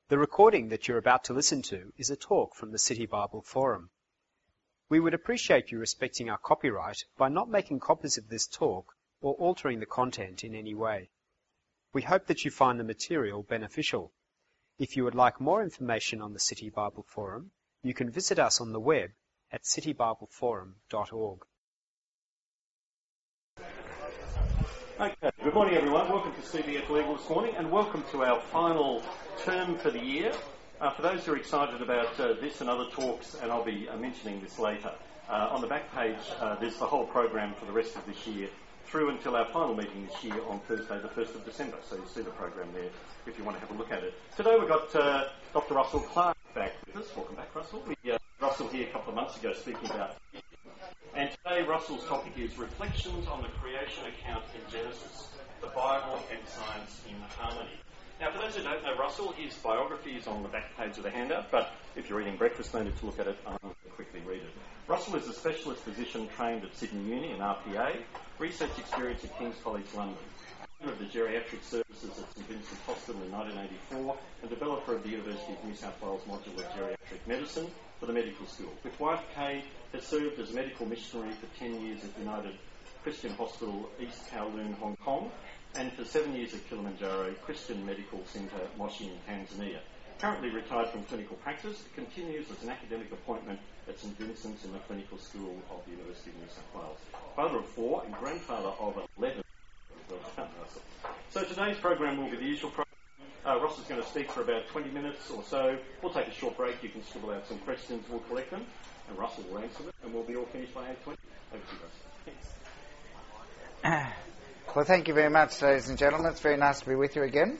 The recording that you're about to listen to is a talk from the City Bible Forum. We would appreciate you respecting our copyright by not making copies of this talk or altering the content in any way. We hope that you find the material beneficial. If you would like more information on the City Bible Forum, you can visit us on the web at citybibleforum.org. Okay, good morning everyone. Welcome to CBF Legal this morning and welcome to our final term for the year. For those who are excited about this and other talks, and I'll be mentioning this later, on the back page there's the whole program for the rest of this year through until our final meeting this year on Thursday the 1st of December. So you'll see the program there if you want to have a look at it. Today we've got Dr. Russell Clark back with us. Welcome back, Russell. We had Russell here a couple of months ago speaking about. And today Russell's topic is Reflections on the Creation Account in Genesis, the Bible and Science in Harmony. Now, for those who don't know Russell, his biography is on the back page of the handout, but if you're eating breakfast, no need to look at it, quickly read it. Russell is a specialist physician trained at Sydney Uni and RPA, research experience at King's College London, owner of the Geriatric Services at St Vincent's Hospital in 1984, and developer of the University of New South Wales Modular Geriatric Medicine for the medical school. With wife Kay, has served as a medical missionary for 10 years at United Christian Hospital, East Kowloon, Hong Kong, and for 7 years at Kilimanjaro Christian Medical Centre, Moshi in Tanzania. Currently retired from clinical practice, continues as an academic appointment at St Vincent's in the Clinical School of the University of New South Wales. Father of 4 and grandfather of 11. So today's program will be the usual program. Ross is going to speak for about 20 minutes or so. We'll take a short break. You can scribble out some questions. We'll collect them. And Russell will answer them. And we'll be all finished by 8:20. Over to you, Russell. Thanks. Well, thank you very much, ladies and gentlemen. It's very nice to be with you again.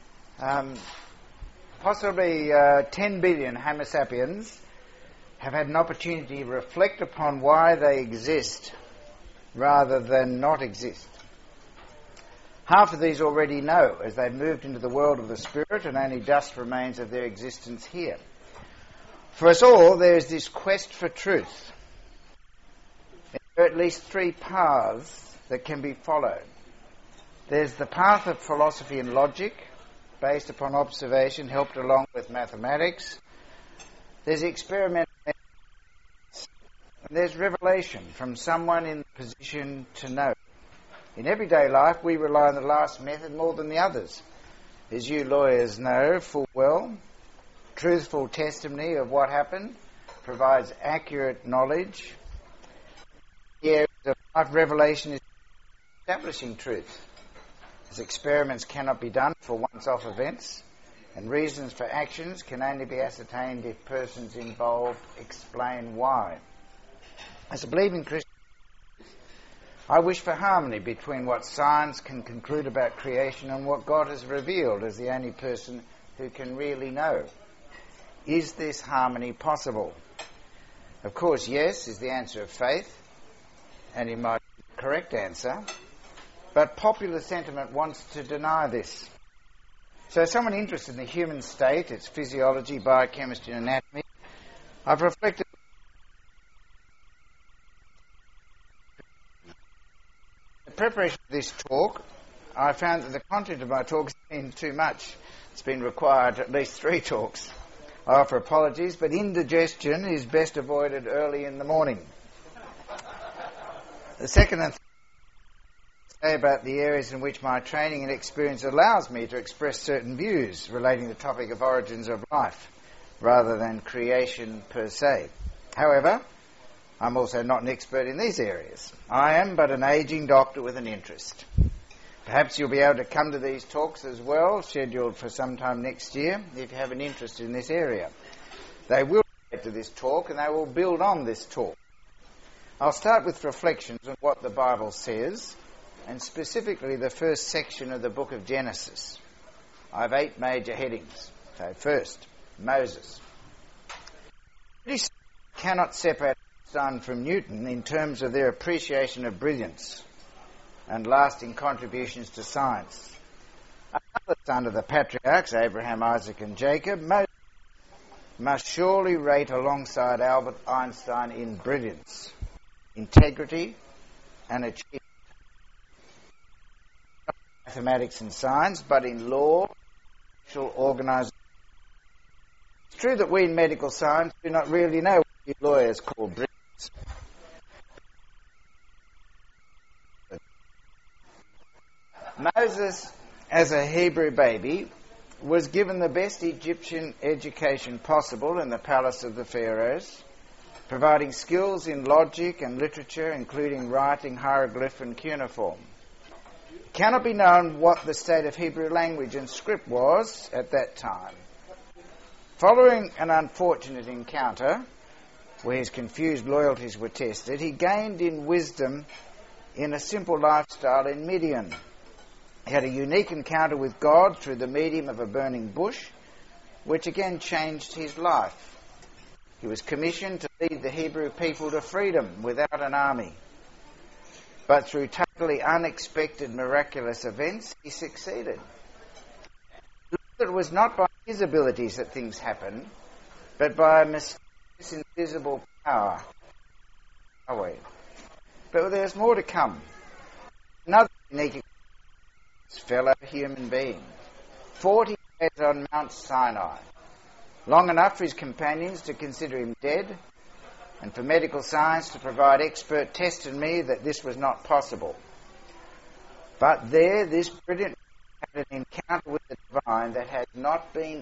Possibly 10 billion Homo sapiens have had an opportunity to reflect upon why they exist rather than not exist. Half of these already know, as they've moved into the world of the spirit, and only dust remains of their existence here. For us all, there is this quest for truth. There are at least 3 paths that can be followed. There's the path of philosophy and logic, based upon observation, helped along with mathematics. There's experimental methods. And there's revelation from someone in the position to know. In everyday life, we rely on the last method more than the others. As you lawyers know full well, truthful testimony of what happened provides accurate knowledge. The area of life revelation is establishing truth, as experiments cannot be done for once-off events, and reasons for actions can only be ascertained if persons involved explain why. As a believing Christian, I wish for harmony between what science can conclude about creation and what God has revealed as the only person who can really know. Is this harmony possible? Of course, yes is the answer of faith, and it might be the correct answer, but popular sentiment wants to deny this. So someone interested in the human state, its physiology, biochemistry and anatomy, I've reflected. In preparation for this talk, I found that the content of my talk has been too much. It's been required at least 3 talks. I offer apologies, but indigestion is best avoided early in the morning. The second and say about the areas in which my training and experience allows me to express certain views relating to the topic of origins of life, rather than creation per se. However, I'm also not an expert in these areas. I am but an ageing doctor with an interest. Perhaps you'll be able to come to these talks as well, scheduled for sometime next year, if you have an interest in this area. They will get to this talk and they will build on this talk. I'll start with reflections on what the Bible says, and specifically the first section of the book of Genesis. I have 8 major headings. So first, Moses. British cannot separate Einstein from Newton in terms of their appreciation of brilliance and lasting contributions to science. Another son of the patriarchs, Abraham, Isaac and Jacob, Moses must surely rate alongside Albert Einstein in brilliance, integrity and achievement. Not mathematics and science, but in law, social organisation, It's true that we in medical science do not really know what you lawyers call bridges. Moses, as a Hebrew baby, was given the best Egyptian education possible in the palace of the pharaohs, providing skills in logic and literature, including writing, hieroglyph and cuneiform. It cannot be known what the state of Hebrew language and script was at that time. Following an unfortunate encounter, where his confused loyalties were tested, he gained in wisdom in a simple lifestyle in Midian. He had a unique encounter with God through the medium of a burning bush, which again changed his life. He was commissioned to lead the Hebrew people to freedom without an army. But through totally unexpected miraculous events, he succeeded. It was not by his abilities that things happened, but by a mysterious, invisible power. But there's more to come. Another unique fellow human being. 40 days on Mount Sinai. Long enough for his companions to consider him dead, and for medical science to provide expert testimony that this was not possible. But there, this brilliant had an encounter with the divine that has not been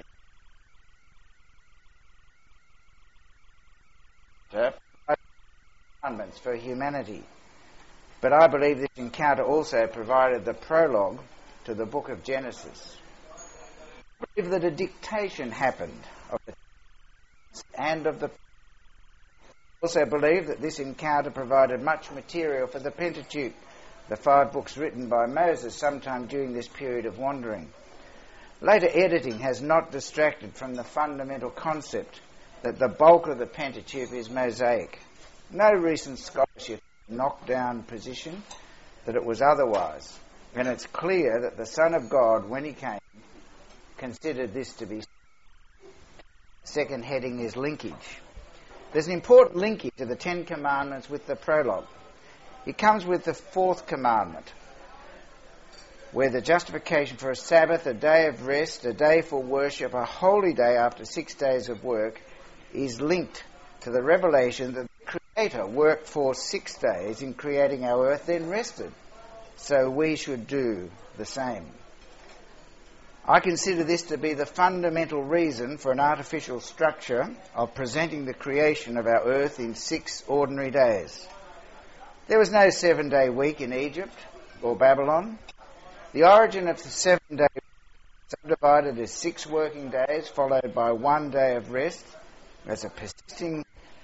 commandments for humanity. But I believe this encounter also provided the prologue to the book of Genesis. I believe that a dictation happened of the and of the. I also believe that this encounter provided much material for the Pentateuch, the 5 books written by Moses sometime during this period of wandering. Later editing has not distracted from the fundamental concept that the bulk of the Pentateuch is Mosaic. No recent scholarship knocked down position that it was otherwise, and it's clear that the Son of God, when he came, considered this to be. Second heading is linkage. There's an important linkage to the 10 Commandments with the prologue. It comes with the 4th commandment, where the justification for a Sabbath, a day of rest, a day for worship, a holy day after 6 days of work, is linked to the revelation that the Creator worked for 6 days in creating our earth, then rested. So we should do the same. I consider this to be the fundamental reason for an artificial structure of presenting the creation of our earth in 6 ordinary days. There was no 7-day week in Egypt or Babylon. The origin of the 7-day week is subdivided as 6 working days followed by 1 day of rest as a persisting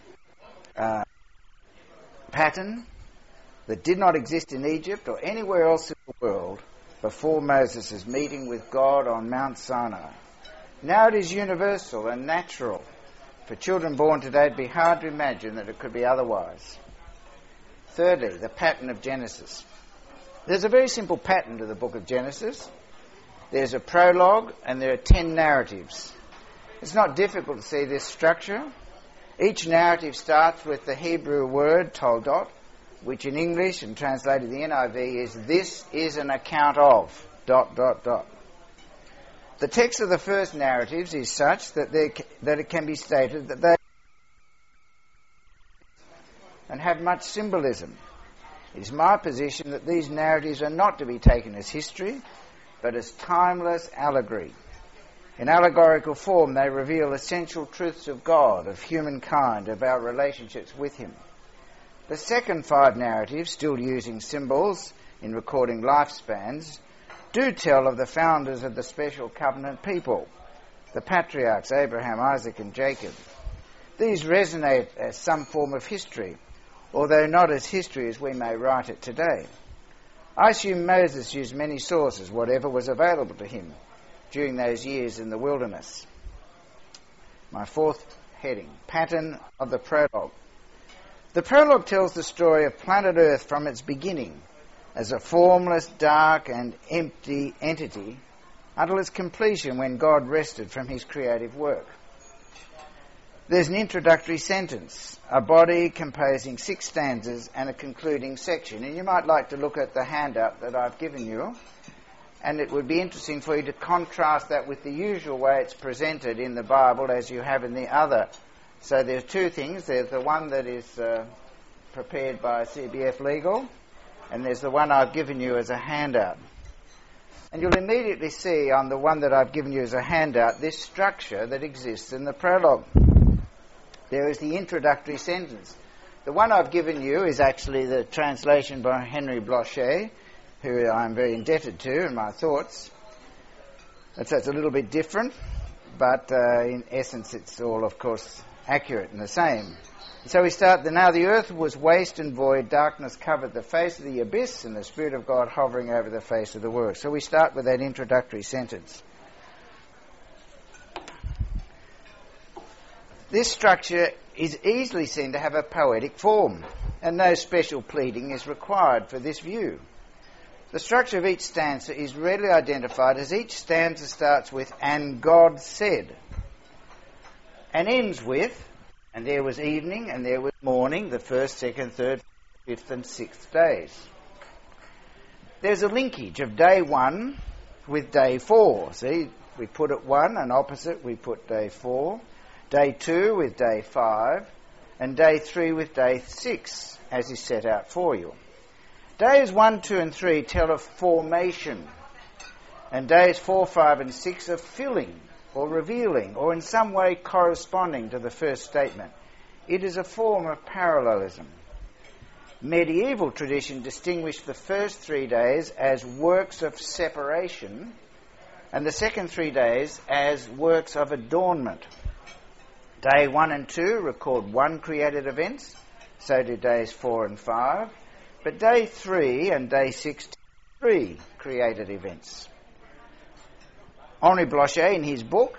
pattern that did not exist in Egypt or anywhere else in the world before Moses' meeting with God on Mount Sinai. Now it is universal and natural. For children born today, it'd be hard to imagine that it could be otherwise. Thirdly, the pattern of Genesis. There's a very simple pattern to the book of Genesis. There's a prologue and there are 10 narratives. It's not difficult to see this structure. Each narrative starts with the Hebrew word toldot, which in English and translated the NIV is, "This is an account of, ... The text of the first narratives is such that it can be stated that they and have much symbolism. It is my position that these narratives are not to be taken as history, but as timeless allegory. In allegorical form, they reveal essential truths of God, of humankind, of our relationships with him. The second 5 narratives, still using symbols in recording lifespans, do tell of the founders of the special covenant people, the patriarchs Abraham, Isaac and Jacob. These resonate as some form of history, although not as history as we may write it today. I assume Moses used many sources, whatever was available to him during those years in the wilderness. My 4th heading, pattern of the prologue. The prologue tells the story of planet Earth from its beginning as a formless, dark and empty entity until its completion when God rested from his creative work. There's an introductory sentence, a body composing 6 stanzas and a concluding section. And you might like to look at the handout that I've given you. and it would be interesting for you to contrast that with the usual way it's presented in the Bible as you have in the other. So there's two things. There's the one that is prepared by CBF Legal, and there's the one I've given you as a handout. And you'll immediately see on the one that I've given you as a handout this structure that exists in the prologue. There is the introductory sentence. The one I've given you is actually the translation by Henry Blocher, who I'm very indebted to in my thoughts. And so it's a little bit different, but in essence it's all, of course, accurate and the same. So we start, now the earth was waste and void, darkness covered the face of the abyss, and the Spirit of God hovering over the face of the work. So we start with that introductory sentence. This structure is easily seen to have a poetic form, and no special pleading is required for this view. The structure of each stanza is readily identified as each stanza starts with, "And God said," and ends with, "And there was evening, and there was morning, the first, second, third, fifth, and sixth days." There's a linkage of day 1 with day 4. See, we put at 1, and opposite we put day 4. Day 2 with day 5, and day 3 with day 6, as is set out for you. Days 1, 2 and 3 tell of formation, and days 4, 5 and 6 of filling or revealing, or in some way corresponding to the first statement. It is a form of parallelism. Medieval tradition distinguished the first 3 days as works of separation, and the second 3 days as works of adornment. Day 1 and 2 record one created events, so do days 4 and 5, but day 3 and day 6 3 created events. Henri Blocher, in his book,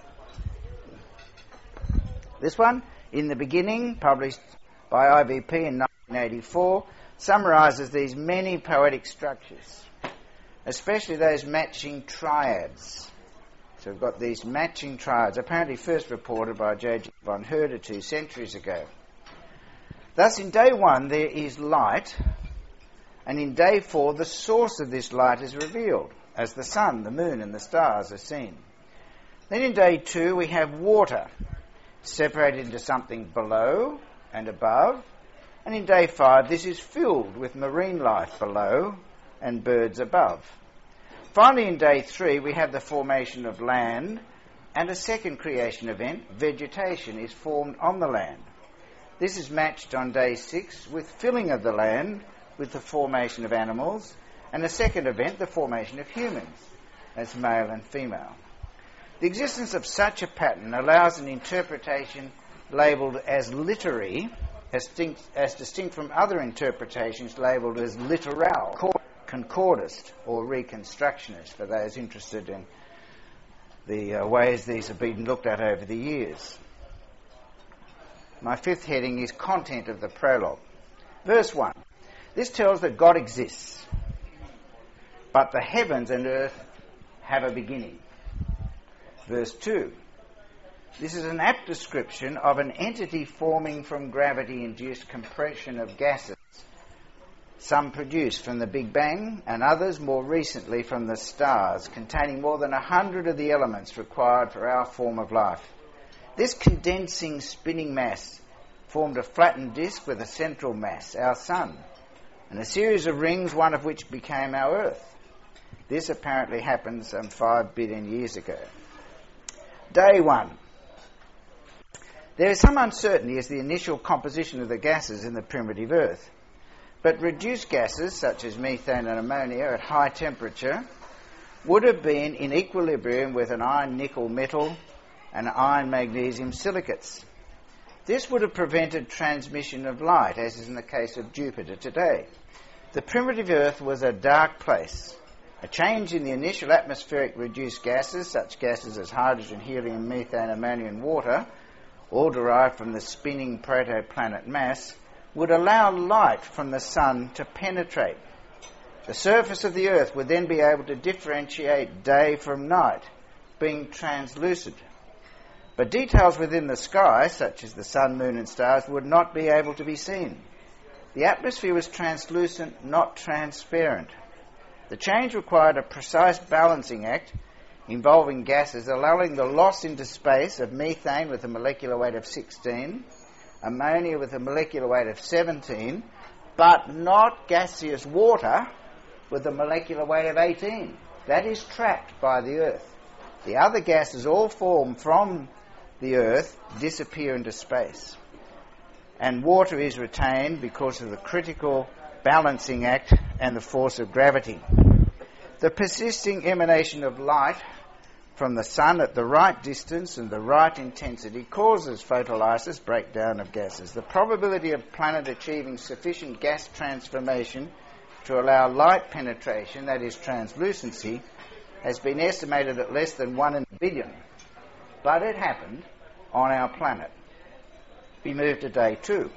this one, In the Beginning, published by IVP in 1984, summarises these many poetic structures, especially those matching triads. So we've got these matching triads, apparently first reported by J.G. von Herder 2 centuries ago. Thus, in day 1 there is light, and in day 4 the source of this light is revealed, as the sun, the moon, and the stars are seen. Then in day 2 we have water, separated into something below and above, and in day 5 this is filled with marine life below and birds above. Finally, in day 3, we have the formation of land, and a second creation event, vegetation, is formed on the land. This is matched on day 6 with filling of the land with the formation of animals, and a second event, the formation of humans, as male and female. The existence of such a pattern allows an interpretation labelled as literary, as distinct from other interpretations labelled as literal, concordist or reconstructionist, for those interested in the ways these have been looked at over the years. My fifth heading is content of the prologue. Verse 1. This tells that God exists, but the heavens and earth have a beginning. Verse 2. This is an apt description of an entity forming from gravity-induced compression of gases, some produced from the Big Bang and others more recently from the stars, containing more than 100 of the elements required for our form of life. This condensing spinning mass formed a flattened disk with a central mass, our sun, and a series of rings, one of which became our Earth. This apparently happened some 5 billion years ago. Day 1. There is some uncertainty as to the initial composition of the gases in the primitive Earth. But reduced gases, such as methane and ammonia, at high temperature, would have been in equilibrium with an iron-nickel metal and iron-magnesium silicates. This would have prevented transmission of light, as is in the case of Jupiter today. The primitive Earth was a dark place. A change in the initial atmospheric reduced gases, such gases as hydrogen, helium, methane, ammonia and water, all derived from the spinning protoplanet mass, would allow light from the sun to penetrate. The surface of the Earth would then be able to differentiate day from night, being translucent. But details within the sky, such as the sun, moon and stars, would not be able to be seen. The atmosphere was translucent, not transparent. The change required a precise balancing act involving gases, allowing the loss into space of methane with a molecular weight of 16, ammonia with a molecular weight of 17, but not gaseous water with a molecular weight of 18. That is trapped by the Earth. The other gases all formed from the Earth disappear into space. And water is retained because of the critical balancing act and the force of gravity. The persisting emanation of light from the sun at the right distance and the right intensity causes photolysis, breakdown of gases. The probability of planet achieving sufficient gas transformation to allow light penetration, that is translucency, has been estimated at less than 1 in a billion. But it happened on our planet. We move to day 2.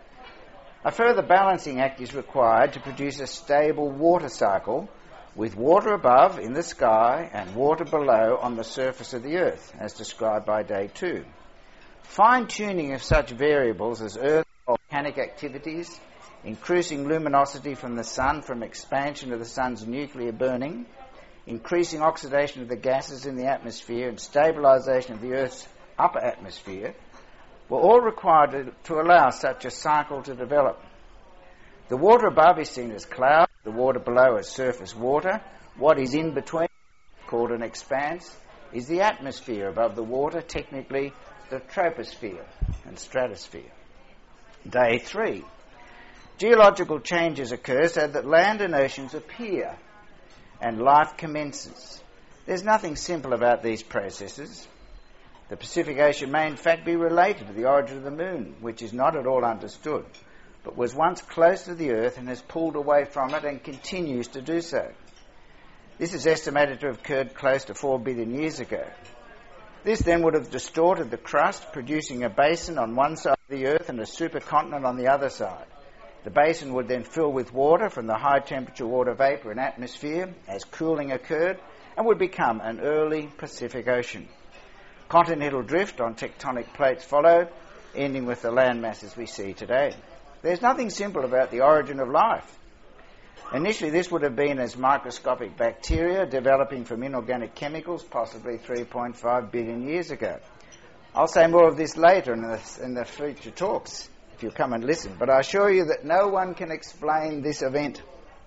A further balancing act is required to produce a stable water cycle with water above in the sky and water below on the surface of the Earth, as described by day 2. Fine-tuning of such variables as Earth volcanic activities, increasing luminosity from the sun from expansion of the sun's nuclear burning, increasing oxidation of the gases in the atmosphere and stabilisation of the Earth's upper atmosphere were all required to allow such a cycle to develop. The water above is seen as cloud, the water below as surface water. What is in between, called an expanse, is the atmosphere above the water, technically the troposphere and stratosphere. Day 3. Geological changes occur so that land and oceans appear and life commences. There's nothing simple about these processes. The Pacific Ocean may in fact be related to the origin of the moon, which is not at all understood, but was once close to the Earth and has pulled away from it and continues to do so. This is estimated to have occurred close to 4 billion years ago. This then would have distorted the crust, producing a basin on one side of the Earth and a supercontinent on the other side. The basin would then fill with water from the high-temperature water vapour and atmosphere as cooling occurred and would become an early Pacific Ocean. Continental drift on tectonic plates followed, ending with the land masses we see today. There's nothing simple about the origin of life. Initially, this would have been as microscopic bacteria developing from inorganic chemicals, possibly 3.5 billion years ago. I'll say more of this later in the future talks, if you come and listen, but I assure you that no one can explain this event.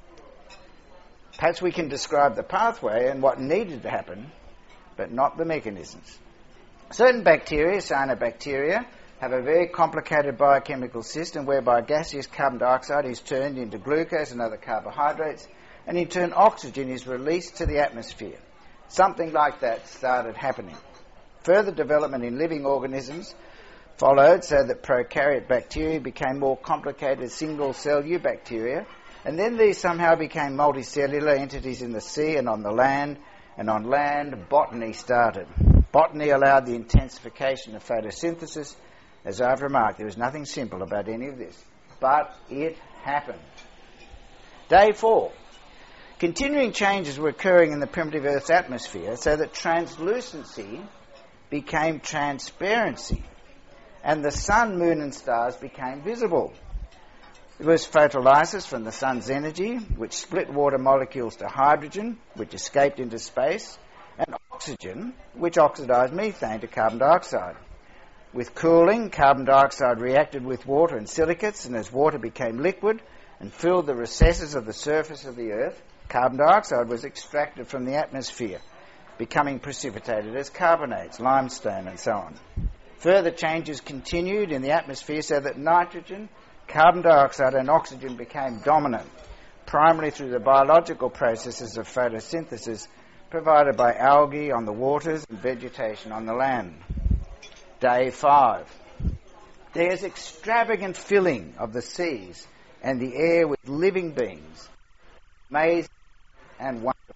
Perhaps we can describe the pathway and what needed to happen, but not the mechanisms. Certain bacteria, cyanobacteria, have a very complicated biochemical system whereby gaseous carbon dioxide is turned into glucose and other carbohydrates, and in turn oxygen is released to the atmosphere. Something like that started happening. Further development in living organisms followed so that prokaryote bacteria became more complicated single-cell eubacteria, and then these somehow became multicellular entities in the sea and on the land, and on land botany started. Botany allowed the intensification of photosynthesis. As I've remarked, there was nothing simple about any of this, but it happened. Day 4. Continuing changes were occurring in the primitive Earth's atmosphere so that translucency became transparency, and the sun, moon and stars became visible. There was photolysis from the sun's energy, which split water molecules to hydrogen, which escaped into space, and oxygen, which oxidized methane to carbon dioxide. With cooling, carbon dioxide reacted with water and silicates, and as water became liquid and filled the recesses of the surface of the Earth, carbon dioxide was extracted from the atmosphere, becoming precipitated as carbonates, limestone and so on. Further changes continued in the atmosphere so that nitrogen, carbon dioxide and oxygen became dominant, primarily through the biological processes of photosynthesis provided by algae on the waters and vegetation on the land. Day 5. There's extravagant filling of the seas and the air with living beings. Amazing and wonderful.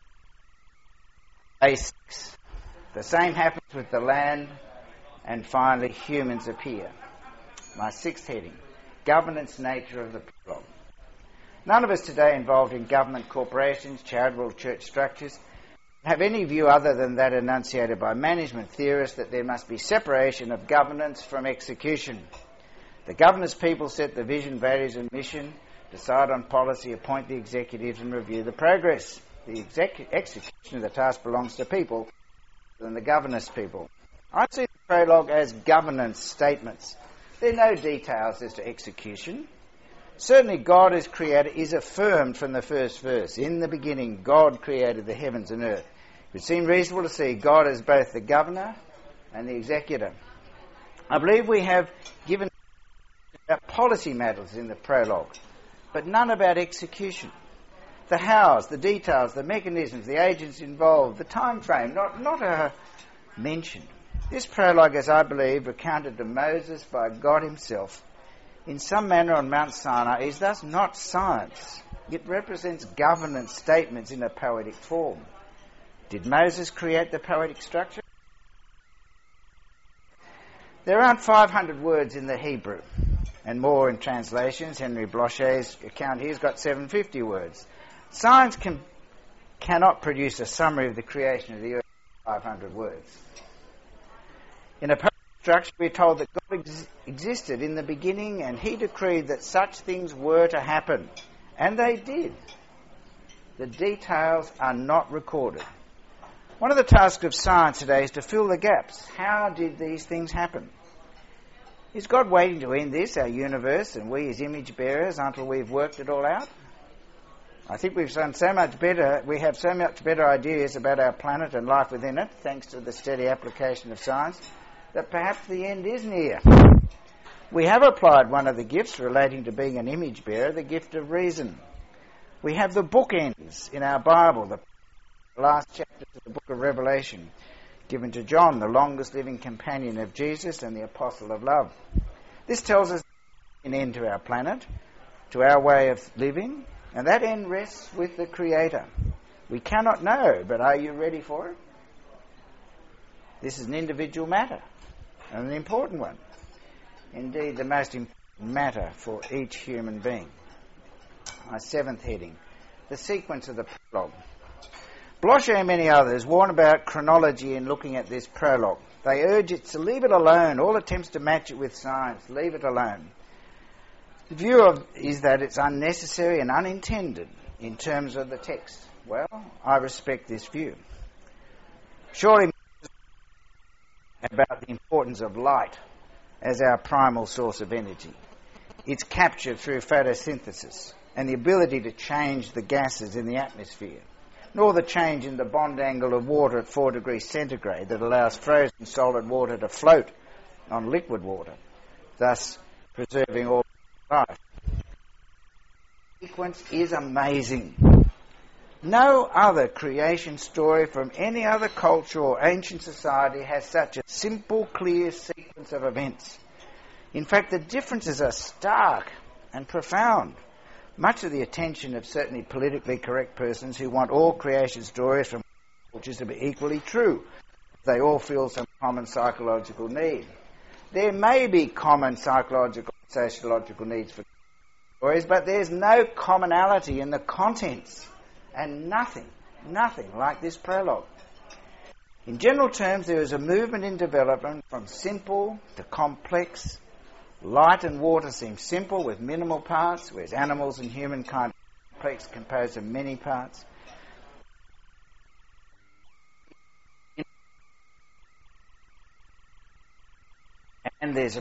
Day 6. The same happens with the land, and finally humans appear. My 6th heading, governance nature of the problem. None of us today involved in government corporations, charitable church structures, have any view other than that enunciated by management theorists that there must be separation of governance from execution. The governance people set the vision, values and mission, decide on policy, appoint the executives and review the progress. The execution of the task belongs to people than the governance people. I see the prologue as governance statements. There are no details as to execution. Certainly God as creator is affirmed from the first verse. In the beginning, God created the heavens and earth. It would seem reasonable to see God as both the governor and the executor. I believe we have given about policy matters in the prologue, but none about execution. The hows, the details, the mechanisms, the agents involved, the time frame, not mentioned. This prologue, as I believe, recounted to Moses by God himself in some manner on Mount Sinai, is thus not science. It represents governance statements in a poetic form. Did Moses create the poetic structure? There aren't 500 words in the Hebrew, and more in translations. Henry Blocher's account here's got 750 words. Science cannot produce a summary of the creation of the earth in 500 words. In a poetic structure, we're told that God existed in the beginning and he decreed that such things were to happen. And they did. The details are not recorded. One of the tasks of science today is to fill the gaps. How did these things happen? Is God waiting to end this, our universe, and we as image bearers until we've worked it all out? I think we've done so much better, we have so much better ideas about our planet and life within it, thanks to the steady application of science, that perhaps the end is near. We have applied one of the gifts relating to being an image bearer, the gift of reason. We have the bookends in our Bible, the last chapter of the book of Revelation, given to John, the longest living companion of Jesus and the apostle of love. This tells us an end to our planet, to our way of living, and that end rests with the Creator. We cannot know, but are you ready for it? This is an individual matter, and an important one. Indeed, the most important matter for each human being. My seventh heading, the sequence of the prologue. Blocher and many others warn about chronology in looking at this prologue. They urge it to leave it alone. All attempts to match it with science, leave it alone. The view is that it's unnecessary and unintended in terms of the text. Well, I respect this view. Surely about the importance of light as our primal source of energy. It's captured through photosynthesis and the ability to change the gases in the atmosphere, nor the change in the bond angle of water at 4 degrees centigrade that allows frozen solid water to float on liquid water, thus preserving all life. The sequence is amazing. No other creation story from any other culture or ancient society has such a simple, clear sequence of events. In fact, the differences are stark and profound. Much of the attention of certainly politically correct persons who want all creation stories from cultures to be equally true. They all feel some common psychological need. There may be common psychological and sociological needs for stories, but there's no commonality in the contents. And nothing like this prologue. In general terms, there is a movement in development from simple to complex. Light and water seem simple with minimal parts, whereas animals and humankind are complex, composed of many parts. And there's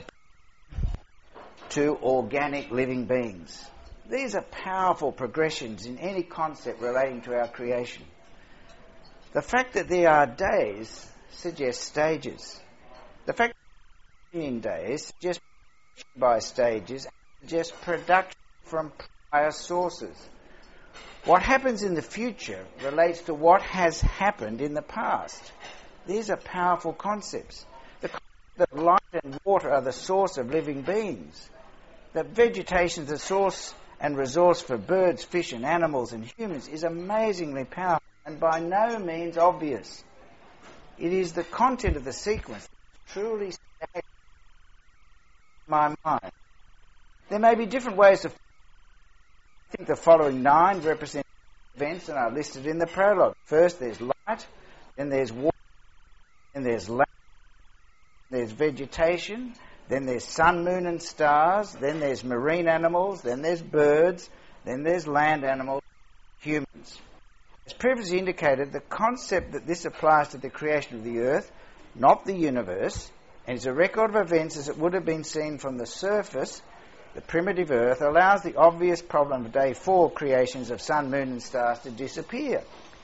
to organic living beings. These are powerful progressions in any concept relating to our creation. The fact that there are days suggests stages. The fact that in days suggests by stages suggests production from prior sources. What happens in the future relates to what has happened in the past. These are powerful concepts. The concept that light and water are the source of living beings. That vegetation is the source and resource for birds, fish and animals and humans is amazingly powerful and by no means obvious. It is the content of the sequence that truly staggers my mind. There may be different ways to think. The following 9 represent events and are listed in the prologue. First there's light, then there's water, then there's land, there's vegetation, then there's sun, moon and stars, then there's marine animals, then there's birds, then there's land animals, humans. As previously indicated, the concept that this applies to the creation of the earth, not the universe, and is a record of events as it would have been seen from the surface, the primitive earth, allows the obvious problem of day 4 creations of sun, moon and stars to disappear.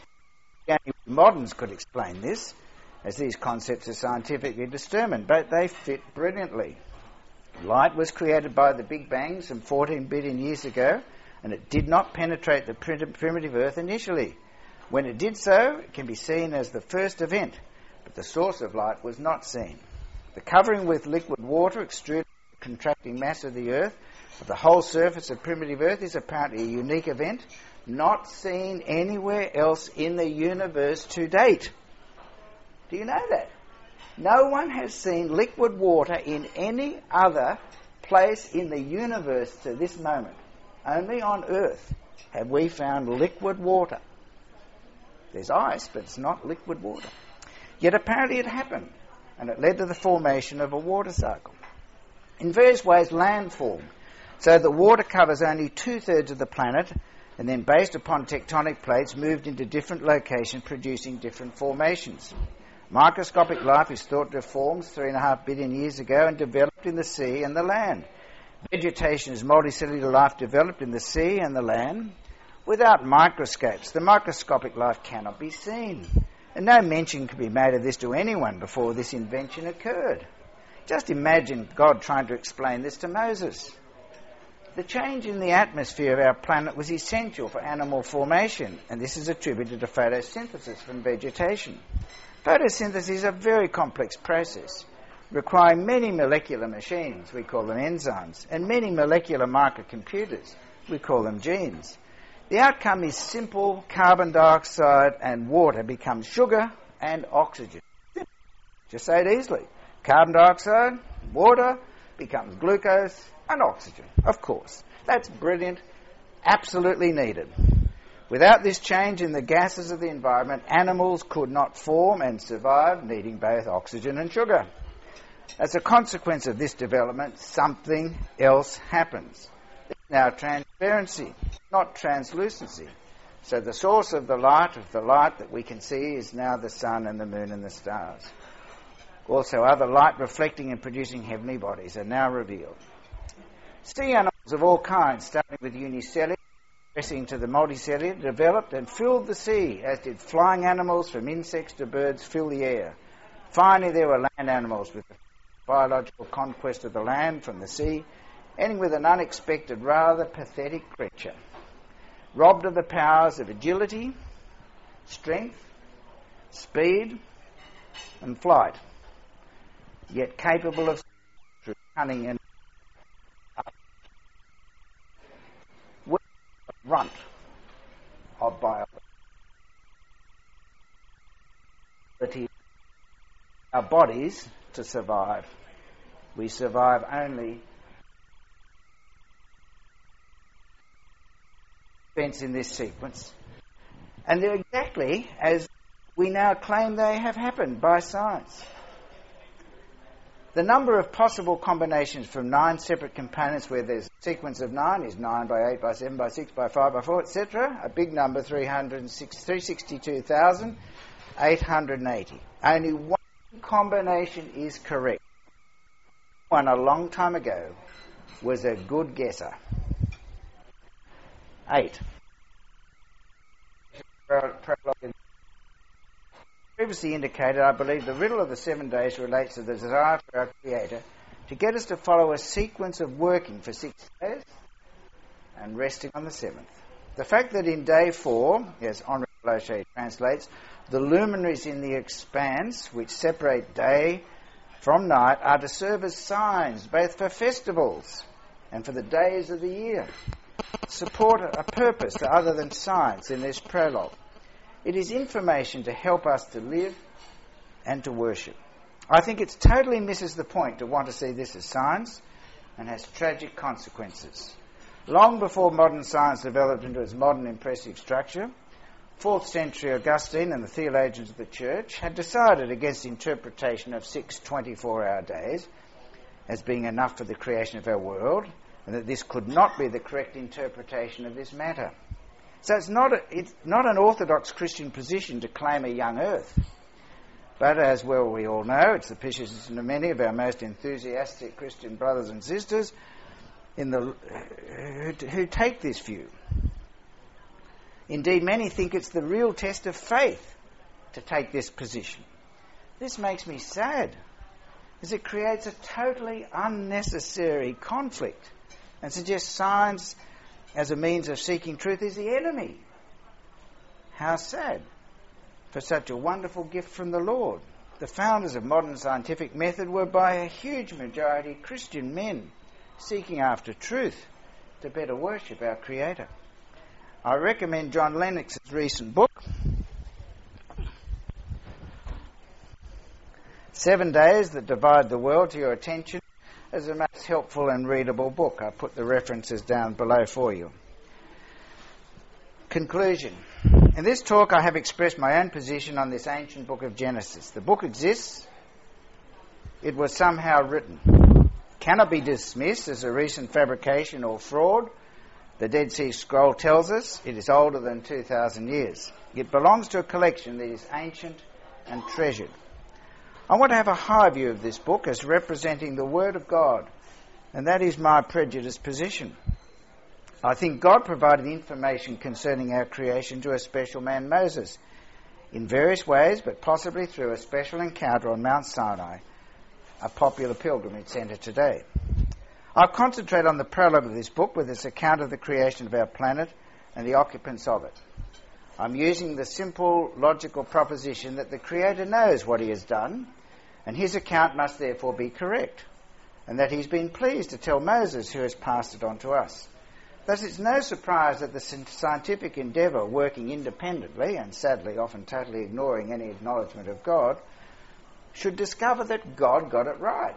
Only moderns could explain this, as these concepts are scientifically determined, but they fit brilliantly. Light was created by the Big Bang some 14 billion years ago, and it did not penetrate the primitive earth initially. When it did so, it can be seen as the first event, but the source of light was not seen. The covering with liquid water extruded the contracting mass of the earth, of the whole surface of primitive earth, is apparently a unique event, not seen anywhere else in the universe to date. Do you know that? No one has seen liquid water in any other place in the universe to this moment. Only on Earth have we found liquid water. There's ice, but it's not liquid water. Yet apparently it happened, and it led to the formation of a water cycle. In various ways, land formed, so that water covers only 2/3 of the planet, and then based upon tectonic plates moved into different locations, producing different formations. Microscopic life is thought to have formed 3.5 billion years ago and developed in the sea and the land. Vegetation is multicellular life developed in the sea and the land. Without microscopes, the microscopic life cannot be seen, and no mention could be made of this to anyone before this invention occurred. Just imagine God trying to explain this to Moses. The change in the atmosphere of our planet was essential for animal formation, and this is attributed to photosynthesis from vegetation. Photosynthesis is a very complex process, requiring many molecular machines, we call them enzymes, and many molecular microcomputers, we call them genes. The outcome is simple: carbon dioxide and water become sugar and oxygen. Just say it easily. Carbon dioxide, water becomes glucose and oxygen. Of course. That's brilliant, absolutely needed. Without this change in the gases of the environment, animals could not form and survive, needing both oxygen and sugar. As a consequence of this development, something else happens. Now transparency, not translucency. So the source of the light that we can see is now the sun and the moon and the stars. Also other light reflecting and producing heavenly bodies are now revealed. Sea animals of all kinds, starting with unicellular, progressing to the multicellular, developed and filled the sea, as did flying animals, from insects to birds fill the air. Finally there were land animals with the biological conquest of the land from the sea, ending with an unexpected, rather pathetic creature, robbed of the powers of agility, strength, speed, and flight, yet capable of through cunning and runt of biology. Our bodies to survive. We survive only events in this sequence, and they're exactly as we now claim they have happened by science. The number of possible combinations from 9 separate components, where there's a sequence of 9, is 9 by 8 by 7 by 6 by 5 by 4, etc. A big number, 362,880. Only one combination is correct. One a long time ago was a good guesser. 8. Previously indicated, I believe the riddle of the 7 days relates to the desire for our Creator to get us to follow a sequence of working for 6 days and resting on the 7th. The fact that in day 4, as Henri Lachey translates, the luminaries in the expanse which separate day from night are to serve as signs both for festivals and for the days of the year, support a purpose other than science in this prologue. It is information to help us to live and to worship. I think it totally misses the point to want to see this as science, and has tragic consequences. Long before modern science developed into its modern impressive structure, 4th century Augustine and the theologians of the Church had decided against the interpretation of 6 24-hour days as being enough for the creation of our world, and that this could not be the correct interpretation of this matter. So it's not an orthodox Christian position to claim a young earth. But as well we all know, it's the position of many of our most enthusiastic Christian brothers and sisters who take this view. Indeed, many think it's the real test of faith to take this position. This makes me sad, as it creates a totally unnecessary conflict and suggests science as a means of seeking truth is the enemy. How sad for such a wonderful gift from the Lord. The founders of modern scientific method were by a huge majority Christian men seeking after truth to better worship our Creator. I recommend John Lennox's recent book, 7 Days That Divide the World, to your attention as a most helpful and readable book. I'll put the references down below for you. Conclusion. In this talk I have expressed my own position on this ancient book of Genesis. The book exists. It was somehow written. Cannot be dismissed as a recent fabrication or fraud. The Dead Sea Scroll tells us it is older than 2,000 years. It belongs to a collection that is ancient and treasured. I want to have a high view of this book as representing the Word of God, and that is my prejudiced position. I think God provided information concerning our creation to a special man, Moses, in various ways, but possibly through a special encounter on Mount Sinai, a popular pilgrimage centre today. I'll concentrate on the prologue of this book with its account of the creation of our planet and the occupants of it. I'm using the simple logical proposition that the Creator knows what he has done, and his account must therefore be correct, and that he's been pleased to tell Moses, who has passed it on to us. Thus it's no surprise that the scientific endeavour, working independently and sadly often totally ignoring any acknowledgement of God, should discover that God got it right.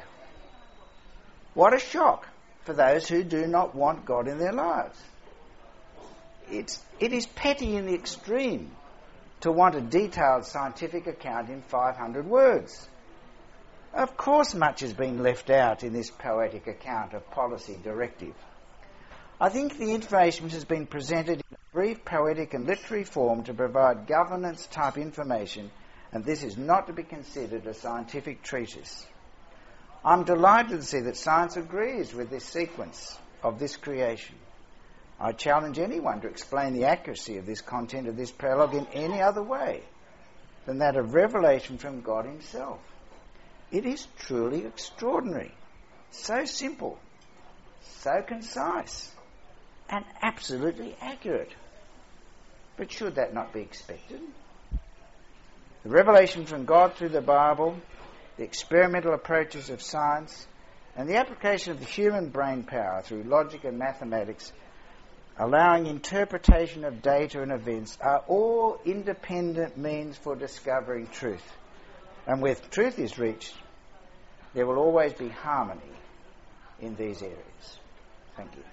What a shock for those who do not want God in their lives. It is petty in the extreme to want a detailed scientific account in 500 words. Of course much has been left out in this poetic account of policy directive. I think the information has been presented in a brief poetic and literary form to provide governance-type information, and this is not to be considered a scientific treatise. I'm delighted to see that science agrees with this sequence of this creation. I challenge anyone to explain the accuracy of this content of this prologue in any other way than that of revelation from God himself. It is truly extraordinary, so simple, so concise, and absolutely accurate. But should that not be expected? The revelation from God through the Bible, the experimental approaches of science, and the application of the human brain power through logic and mathematics, allowing interpretation of data and events, are all independent means for discovering truth. And where truth is reached, there will always be harmony in these areas. Thank you.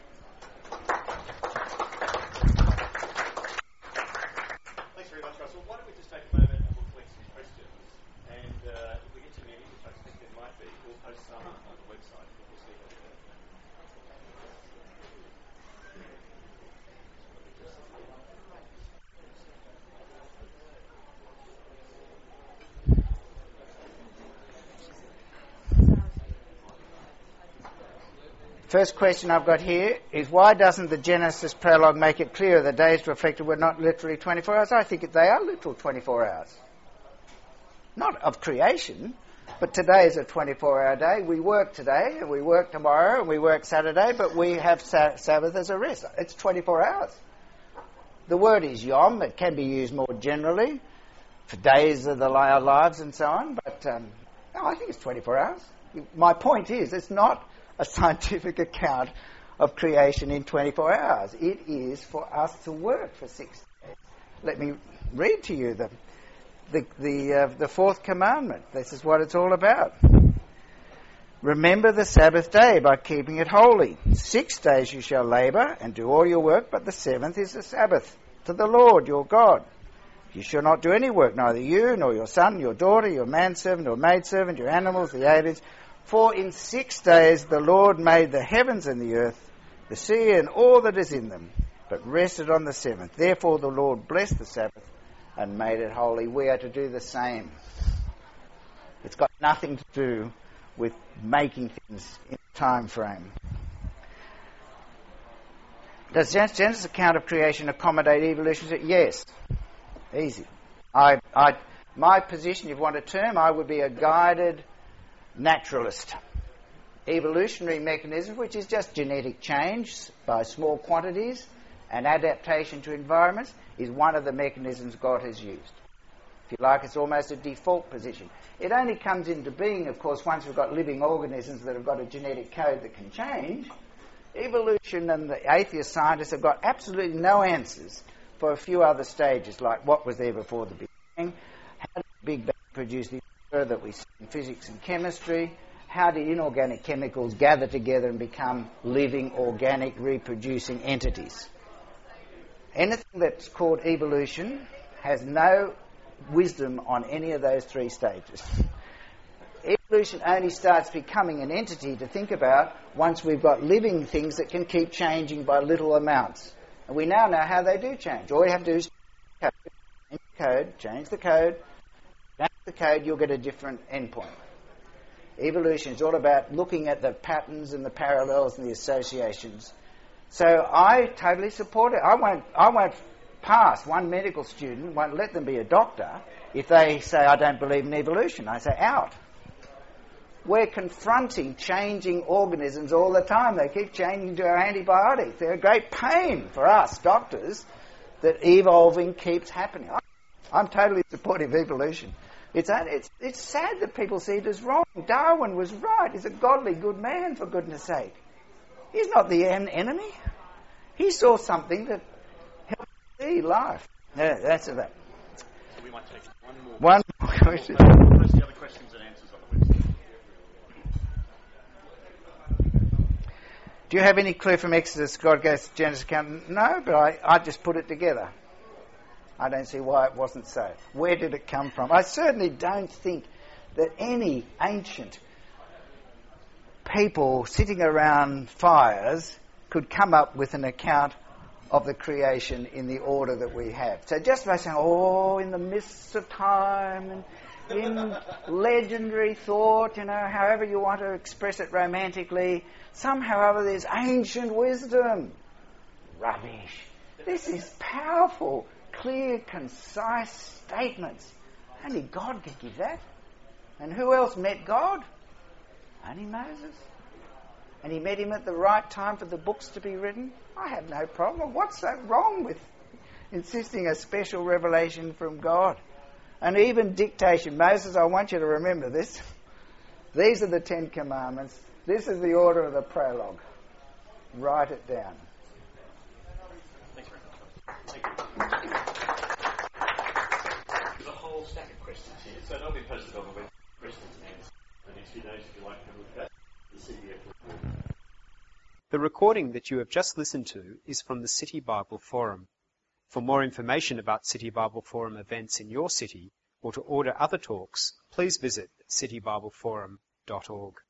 Thanks very much, Russell. Why don't we just take a moment and we'll collect some questions, and if we get too many, which I expect there might be, we'll post some on the website. We'll see how we go. First question I've got here is, why doesn't the Genesis prologue make it clear the days reflected were not literally 24 hours? I think they are literal 24 hours. Not of creation, but today is a 24-hour day. We work today, and we work tomorrow, and we work Saturday, but we have Sabbath as a rest. It's 24 hours. The word is yom. It can be used more generally for days of our lives and so on, but no, I think it's 24 hours. My point is, it's not a scientific account of creation in 24 hours. It is for us to work for 6 days. Let me read to you the fourth commandment. This is what it's all about. Remember the Sabbath day by keeping it holy. 6 days you shall labour and do all your work, but the seventh is the Sabbath to the Lord your God. You shall not do any work, neither you, nor your son, your daughter, your manservant or maidservant, your animals, the aliens. For in 6 days the Lord made the heavens and the earth, the sea and all that is in them. but rested on the seventh. Therefore the Lord blessed the Sabbath and made it holy. We are to do the same. It's got nothing to do with making things in a time frame. Does Genesis' account of creation accommodate evolution? Yes. Easy. My position, if you want a term, I would be a guided naturalist. Evolutionary mechanism, which is just genetic change by small quantities and adaptation to environments, is one of the mechanisms God has used. If you like, it's almost a default position. It only comes into being, of course, once we've got living organisms that have got a genetic code that can change. Evolution and the atheist scientists have got absolutely no answers for a few other stages, like what was there before the Big Bang, how did the Big Bang produce the order that we see in physics and chemistry, how did inorganic chemicals gather together and become living, organic, reproducing entities. Anything that's called evolution has no wisdom on any of those three stages. Evolution only starts becoming an entity to think about once we've got living things that can keep changing by little amounts. And we now know how they do change. All you have to do is change the code, you'll get a different endpoint. Evolution is all about looking at the patterns and the parallels and the associations. So I totally support it. I won't pass one medical student, won't let them be a doctor if they say, I don't believe in evolution. I say, out. We're confronting changing organisms all the time. They keep changing to our antibiotics. They're a great pain for us doctors that evolving keeps happening. I'm totally supportive of evolution. It's sad that people see it as wrong. Darwin was right. He's a godly, good man, for goodness sake. He's not the enemy. He saw something that helped see life. Yeah, that's it. So we might take one more. One more question. Post the other questions and answers on the website. Do you have any clue from Exodus God goes to Genesis account? No, but I just put it together. I don't see why it wasn't so. Where did it come from? I certainly don't think that any ancient people sitting around fires could come up with an account of the creation in the order that we have. So just by saying, in the mists of time and in legendary thought, however you want to express it romantically, somehow or other there's ancient wisdom. Rubbish. This is powerful, clear, concise statements. Only God could give that. And who else met God? Only Moses. And he met him at the right time for the books to be written. I have no problem. What's so wrong with insisting a special revelation from God? And even dictation. Moses, I want you to remember this. These are the 10 Commandments. This is the order of the prologue. Write it down. Thanks very much. Thank you. There's a whole stack of questions here, so they'll be posted on the web. Questions and answers the next few days if you like to look at the CBF report. The recording that you have just listened to is from the City Bible Forum. For more information about City Bible Forum events in your city or to order other talks, please visit citybibleforum.org.